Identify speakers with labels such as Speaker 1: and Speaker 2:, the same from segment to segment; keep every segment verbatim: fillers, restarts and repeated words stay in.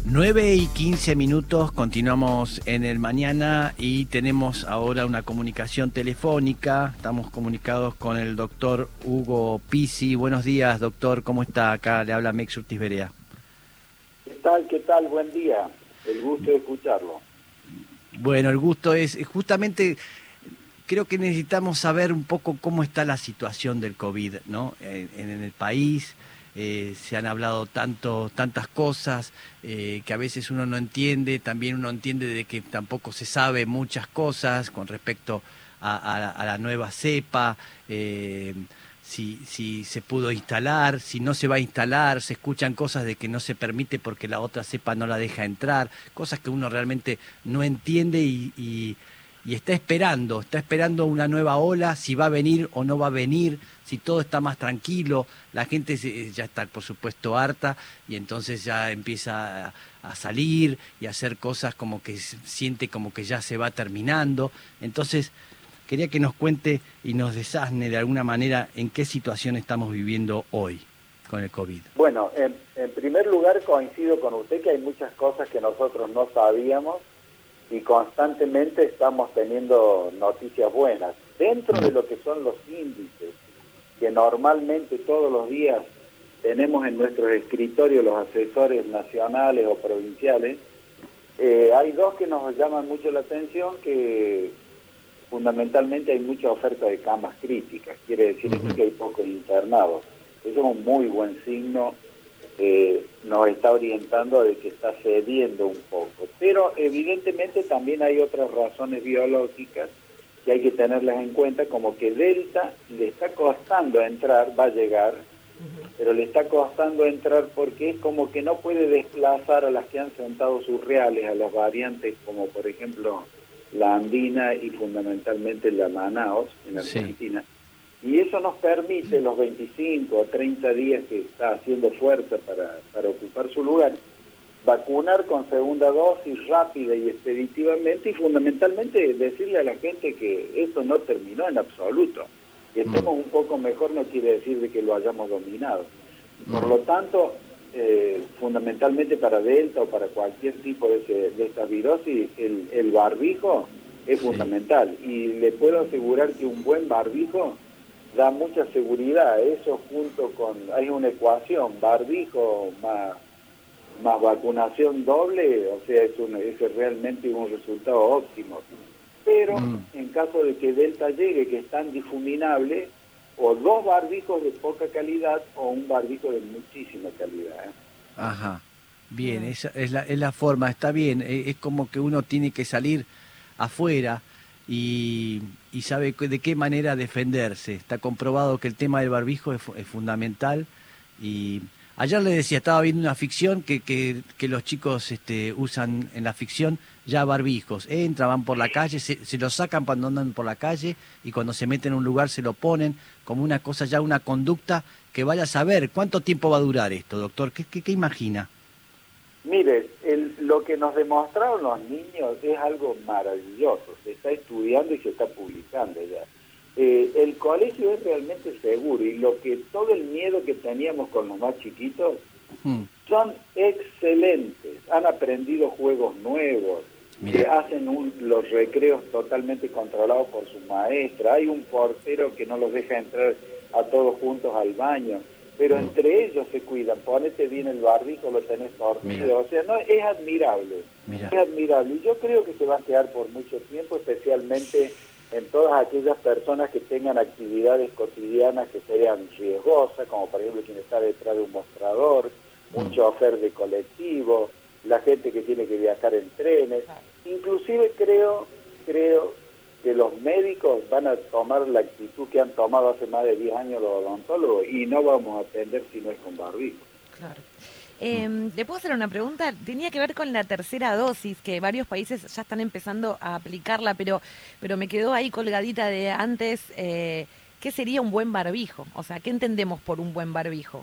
Speaker 1: nueve y quince minutos, continuamos en el mañana y tenemos ahora una comunicación telefónica. Estamos comunicados con el doctor Hugo Pizzi. Buenos días, doctor, ¿cómo está? Acá le habla Mex Urtiz Berea.
Speaker 2: ¿Qué tal? ¿Qué tal? Buen día. El gusto de escucharlo.
Speaker 1: Bueno, el gusto es justamente, creo que necesitamos saber un poco cómo está la situación del COVID, ¿no? En, en el país. Eh, se han hablado tanto, tantas cosas eh, que a veces uno no entiende, también uno entiende de que tampoco se sabe muchas cosas con respecto a, a, a la nueva cepa, eh, si, si se pudo instalar, si no se va a instalar, se escuchan cosas de que no se permite porque la otra cepa no la deja entrar, cosas que uno realmente no entiende y, y y está esperando, está esperando una nueva ola, si va a venir o no va a venir, si todo está más tranquilo, la gente ya está por supuesto harta y entonces ya empieza a, a salir y a hacer cosas como que siente como que ya se va terminando. Entonces quería que nos cuente y nos desasne de alguna manera en qué situación estamos viviendo hoy con el COVID.
Speaker 2: Bueno, en, en primer lugar coincido con usted que hay muchas cosas que nosotros no sabíamos y constantemente estamos teniendo noticias buenas. Dentro de lo que son los índices que normalmente todos los días tenemos en nuestros escritorios los asesores nacionales o provinciales, eh, hay dos que nos llaman mucho la atención, que fundamentalmente hay mucha oferta de camas críticas, quiere decir uh-huh. que hay pocos internados. Eso es un muy buen signo. Eh, nos está orientando de que está cediendo un poco, pero evidentemente también hay otras razones biológicas que hay que tenerlas en cuenta, como que Delta le está costando entrar, va a llegar, uh-huh. pero le está costando entrar porque es como que no puede desplazar a las que han sentado sus reales, a las variantes como por ejemplo la andina y fundamentalmente la Manaos en Argentina. Sí. Y eso nos permite los veinticinco o treinta días que está haciendo fuerza para, para ocupar su lugar, vacunar con segunda dosis rápida y expeditivamente y fundamentalmente decirle a la gente que esto no terminó en absoluto. Que estemos un poco mejor no quiere decir de que lo hayamos dominado. Por lo tanto, eh, fundamentalmente para Delta o para cualquier tipo de, ese, de esta virosis, el, el barbijo es fundamental. Y le puedo asegurar que un buen barbijo da mucha seguridad. Eso junto con, hay una ecuación, barbijo más, más vacunación doble, o sea, es, un, es realmente un resultado óptimo. Pero mm. en caso de que Delta llegue, que es tan difuminable, o dos barbijos de poca calidad o un barbijo de muchísima calidad. ¿eh?
Speaker 1: Ajá, bien, esa es la, es la forma, está bien, es, es como que uno tiene que salir afuera Y, y sabe de qué manera defenderse. Está comprobado que el tema del barbijo es, es fundamental. Y ayer le decía, estaba viendo una ficción que, que, que los chicos este, usan en la ficción ya barbijos. Entran, van por la calle, se, se los sacan cuando andan por la calle y cuando se meten en un lugar se lo ponen como una cosa, ya una conducta que vaya a saber. ¿Cuánto tiempo va a durar esto, doctor? ¿Qué, qué, qué imagina?
Speaker 2: Mire, el, lo que nos demostraron los niños es algo maravilloso. Se está estudiando y se está publicando ya. Eh, el colegio es realmente seguro y lo que todo el miedo que teníamos con los más chiquitos hmm. son excelentes. Han aprendido juegos nuevos, que hacen un, los recreos totalmente controlados por su maestra. Hay un portero que no los deja entrar a todos juntos al baño. Pero entre ellos se cuidan, ponete bien el barbijo, lo tenés torcido, o sea, no, es admirable, Mira. es admirable, y yo creo que se va a quedar por mucho tiempo, especialmente en todas aquellas personas que tengan actividades cotidianas que sean riesgosas, como por ejemplo quien está detrás de un mostrador, un mm. chofer de colectivo, la gente que tiene que viajar en trenes, inclusive creo, creo que los médicos van a tomar la actitud que han tomado hace más de diez años los odontólogos y no vamos a atender si no es con barbijo.
Speaker 3: Claro. Eh, ¿Le puedo hacer una pregunta? Tenía que ver con la tercera dosis, que varios países ya están empezando a aplicarla, pero, pero me quedó ahí colgadita de antes, eh, ¿qué sería un buen barbijo? O sea, ¿qué entendemos por un buen barbijo?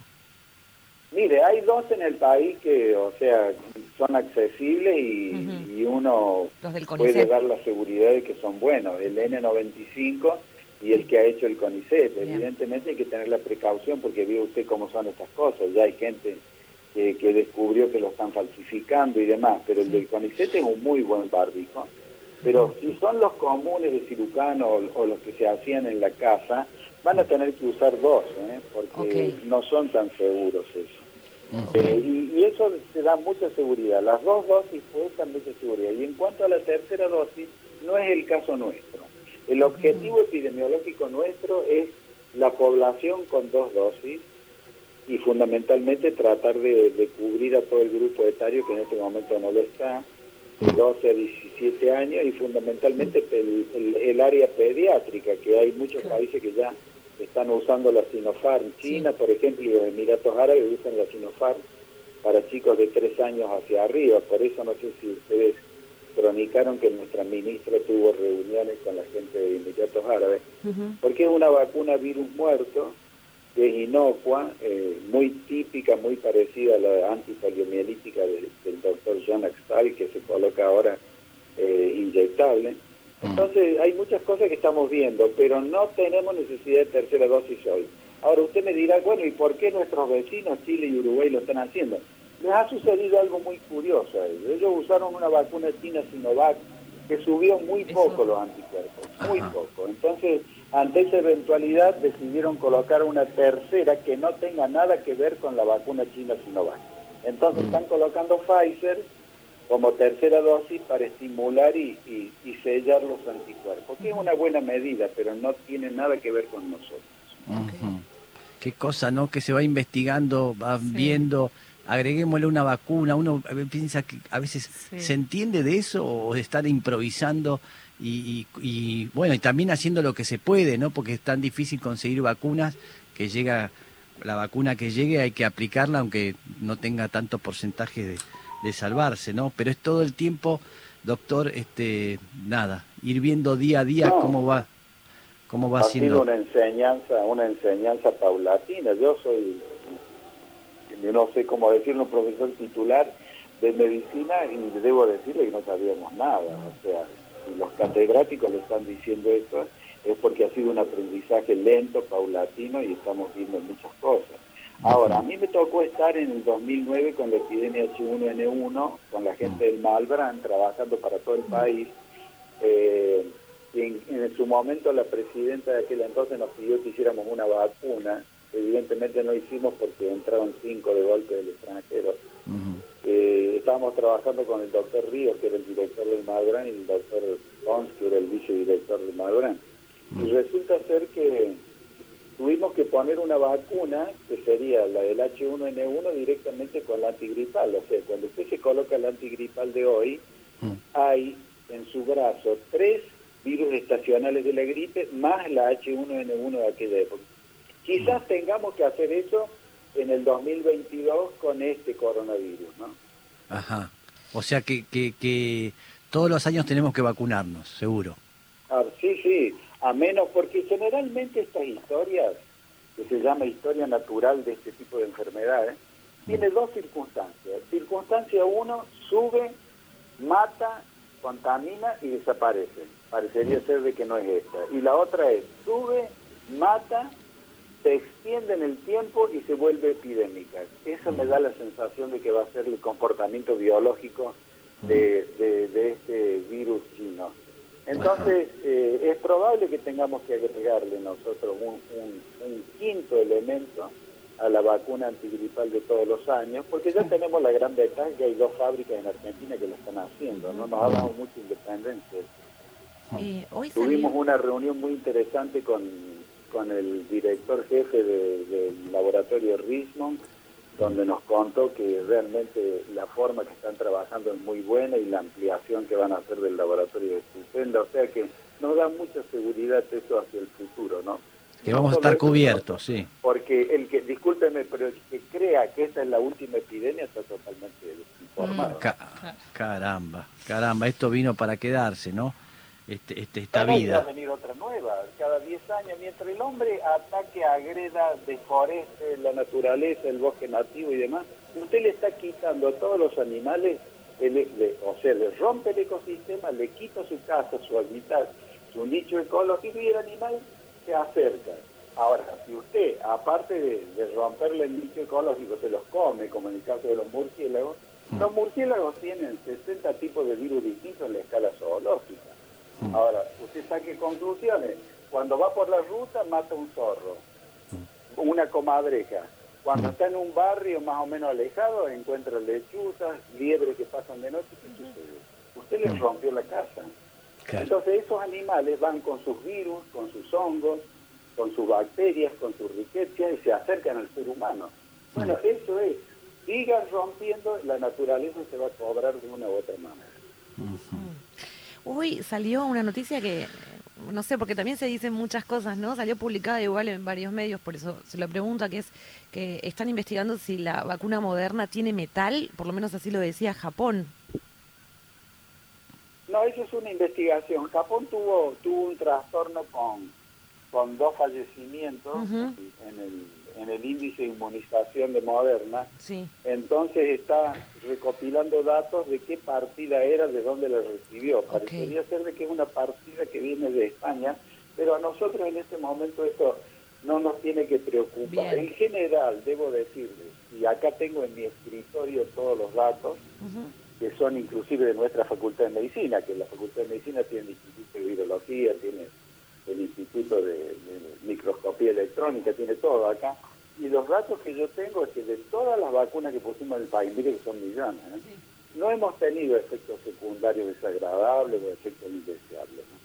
Speaker 2: Mire, hay dos en el país que, o sea, son accesibles y, uh-huh. y uno puede dar la seguridad de que son buenos. El ene noventa y cinco y el que ha hecho el CONICET. Bien. Evidentemente hay que tener la precaución porque ve usted cómo son estas cosas. Ya hay gente que, que descubrió que lo están falsificando y demás, pero el del CONICET es un muy buen barbijo. Pero si son los comunes de Cirucano o, o los que se hacían en la casa, van a tener que usar dos, ¿eh? Porque okay. no son tan seguros eso. Uh-huh. eh, y, y eso te da mucha seguridad. Las dos dosis cuestan mucha seguridad. Y en cuanto a la tercera dosis, no es el caso nuestro. El objetivo uh-huh. epidemiológico nuestro es la población con dos dosis y fundamentalmente tratar de, de cubrir a todo el grupo etario que en este momento no lo está, de doce a diecisiete años, y fundamentalmente el, el, el área pediátrica, que hay muchos países que ya están usando la Sinopharm. China, sí. por ejemplo, y los Emiratos Árabes usan la Sinopharm para chicos de tres años hacia arriba. Por eso no sé si ustedes cronicaron que nuestra ministra tuvo reuniones con la gente de Emiratos Árabes, uh-huh. porque es una vacuna virus muerto, que es inocua, eh, muy típica, muy parecida a la antipoliomielítica de, del doctor John Axtal, que se coloca ahora eh, inyectable. Entonces hay muchas cosas que estamos viendo, pero no tenemos necesidad de tercera dosis hoy. Ahora usted me dirá, bueno, ¿y por qué nuestros vecinos Chile y Uruguay lo están haciendo? Les ha sucedido algo muy curioso a ellos. Ellos usaron una vacuna china Sinovac que subió muy poco los anticuerpos, muy poco. Entonces, ante esa eventualidad decidieron colocar una tercera que no tenga nada que ver con la vacuna china Sinovac. Entonces están colocando Pfizer como tercera dosis para estimular y, y, y sellar los anticuerpos, que es una buena medida, pero no tiene nada que ver con nosotros.
Speaker 1: Uh-huh. Qué cosa, ¿no? Que se va investigando, va sí. viendo, agreguémosle una vacuna, uno piensa que a veces sí. se entiende de eso o de estar improvisando y, y, y bueno, y también haciendo lo que se puede, ¿no? Porque es tan difícil conseguir vacunas que llega, la vacuna que llegue hay que aplicarla aunque no tenga tanto porcentaje de de salvarse, ¿no? Pero es todo el tiempo, doctor, este, nada, ir viendo día a día no, cómo va, cómo va
Speaker 2: ha
Speaker 1: siendo.
Speaker 2: Sido una enseñanza, una enseñanza paulatina. Yo soy, no sé cómo decirlo, un profesor titular de medicina y debo decirle que no sabíamos nada. O sea, si los catedráticos le están diciendo esto, es porque ha sido un aprendizaje lento, paulatino y estamos viendo muchas cosas. Ahora, a mí me tocó estar en el dos mil nueve con la epidemia H uno N uno, con la gente del Malbrán, trabajando para todo el país. Eh, y en, en su momento la presidenta de aquel entonces nos pidió que hiciéramos una vacuna. Evidentemente no hicimos porque entraron cinco de golpe del extranjero. Uh-huh. Eh, estábamos trabajando con el doctor Ríos, que era el director del Malbrán, y el doctor Pons, que era el vicedirector del Malbrán. Uh-huh. Y resulta ser que tuvimos que poner una vacuna, que sería la del H uno N uno, directamente con la antigripal. O sea, cuando usted se coloca la antigripal de hoy, mm. hay en su brazo tres virus estacionales de la gripe, más la H uno N uno de aquella época. Quizás mm. tengamos que hacer eso en el dos mil veintidós con este coronavirus, ¿no?
Speaker 1: Ajá. O sea que, que, que todos los años tenemos que vacunarnos, seguro.
Speaker 2: Ah, sí, sí. A menos, porque generalmente estas historias, que se llama historia natural de este tipo de enfermedades, tiene dos circunstancias. Circunstancia uno, sube, mata, contamina y desaparece. Parecería ser de que no es esta. Y la otra es, sube, mata, se extiende en el tiempo y se vuelve epidémica. Eso me da la sensación de que va a ser el comportamiento biológico de, de, de este virus chino. Entonces, eh, es probable que tengamos que agregarle nosotros un, un, un quinto elemento a la vacuna antigripal de todos los años, porque ya tenemos la gran ventaja que hay dos fábricas en Argentina que lo están haciendo, no nos ha dado mucha independencia.
Speaker 3: Eh, hoy
Speaker 2: Tuvimos
Speaker 3: salió...
Speaker 2: una reunión muy interesante con, con el director jefe de, del laboratorio Richmond, donde nos contó que realmente la forma que están trabajando es muy buena y la ampliación que van a hacer del laboratorio es estupenda, o sea que nos da mucha seguridad eso hacia el futuro, ¿no?
Speaker 1: Que vamos a estar cubiertos, sí.
Speaker 2: Porque el que, discúlpeme, pero el que crea que esta es la última epidemia está totalmente desinformado.
Speaker 1: Ca- caramba, caramba, esto vino para quedarse, ¿no? Este, este, esta
Speaker 2: Pero
Speaker 1: vida.
Speaker 2: va a venir otra nueva, cada diez años, mientras el hombre ataque, agreda, deforeste la naturaleza, el bosque nativo y demás, usted le está quitando a todos los animales, el, le, o sea, le rompe el ecosistema, le quita su casa, su hábitat, su nicho ecológico y el animal se acerca. Ahora, si usted, aparte de, de romperle el nicho ecológico, se los come, como en el caso de los murciélagos, mm. los murciélagos tienen sesenta tipos de virus distintos en la escala zoológica. Mm. Ahora, usted saque conclusiones. Cuando va por la ruta, mata un zorro, mm. una comadreja. Cuando mm. está en un barrio más o menos alejado, encuentra lechuzas, liebres que pasan de noche. ¿Qué sucede? Usted les rompió la casa. Claro. Entonces, esos animales van con sus virus, con sus hongos, con sus bacterias, con sus riquezas y se acercan al ser humano. Bueno, mm. eso es. Sigan rompiendo, la naturaleza se va a cobrar de una u otra manera.
Speaker 3: Uh-huh. Hoy salió una noticia que, no sé, porque también se dicen muchas cosas, ¿no? Salió publicada igual en varios medios, por eso se lo pregunto, que es que están investigando si la vacuna Moderna tiene metal, por lo menos así lo decía Japón.
Speaker 2: No, eso es una investigación. Japón tuvo, tuvo un trastorno con... con dos fallecimientos uh-huh. en, el, en el índice de inmunización de Moderna. Sí. Entonces está recopilando datos de qué partida era, de dónde la recibió. Okay. Parecería ser de que es una partida que viene de España, pero a nosotros en este momento esto no nos tiene que preocupar. Bien. En general, debo decirles, y acá tengo en mi escritorio todos los datos, uh-huh. que son inclusive de nuestra Facultad de Medicina, que la Facultad de Medicina tiene el Instituto de Virología, tiene el Instituto de, de Microscopía Electrónica, tiene todo acá. Y los datos que yo tengo es que de todas las vacunas que pusimos en el país, mire que son millones, ¿eh? Sí. No hemos tenido efectos secundarios desagradables o efectos indeseables, ¿no?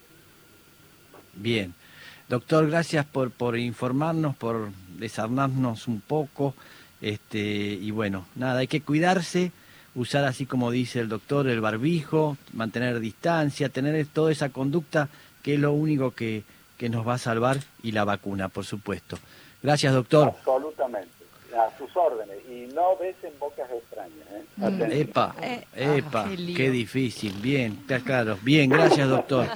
Speaker 1: Bien. Doctor, gracias por, por informarnos, por desarmarnos un poco. Este, y bueno, nada, hay que cuidarse, usar así como dice el doctor, el barbijo, mantener distancia, tener toda esa conducta que es lo único que, que nos va a salvar, y la vacuna, por supuesto. Gracias, doctor.
Speaker 2: Absolutamente, a sus órdenes, y no besen bocas extrañas, ¿eh?
Speaker 1: Mm. Epa, eh, epa, ah, qué, qué difícil, bien, está claro, bien, gracias, doctor.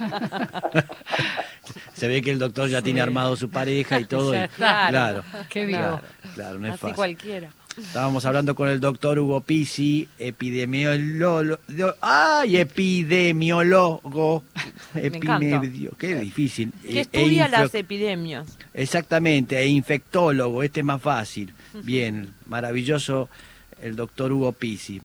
Speaker 1: Se ve que el doctor ya sí. tiene armado su pareja y todo. Y,
Speaker 3: claro,
Speaker 1: claro,
Speaker 3: qué vivo.
Speaker 1: Claro, claro, no es
Speaker 3: así
Speaker 1: fácil.
Speaker 3: Cualquiera.
Speaker 1: Estábamos hablando con el doctor Hugo Pizzi, epidemiólogo. ¡Ay, epidemiólogo! Epimedio, qué difícil.
Speaker 3: Que estudia e las epidemias.
Speaker 1: Exactamente, e infectólogo, este es más fácil. Bien, maravilloso el doctor Hugo Pizzi.